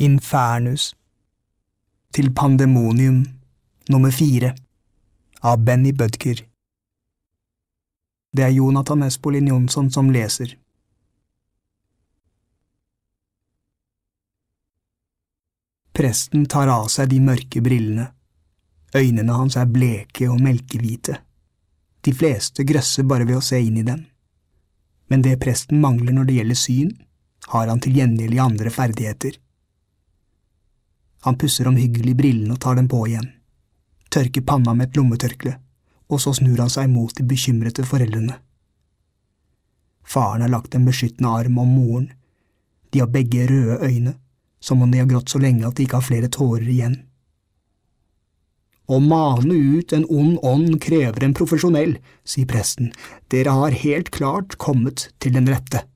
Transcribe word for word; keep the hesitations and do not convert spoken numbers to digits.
Infernus til Pandemonium nummer fire av Benny Bødker. Det er Jonathan Espolin Jonsson som leser. Presten tar av seg de mørke brillene. Øynene hans er bleke og melkehvite. De fleste grøsser bare ved å se inn i dem. Men det presten mangler når det gjelder syn, har han til gjengjeld i andre ferdigheter. Han pusser omhyggelig brillene og tar dem på igjen, tørker panna med et lommetørkle, og så snur han seg mot de bekymrete foreldrene. Faren har lagt en beskyttende arm om moren. De har begge røde øyne, som om de har grått så lenge at de ikke har flere tårer igjen. Å mane ut en ond ånd krever en profesjonell, sier presten. Dere har helt klart kommet til den rette.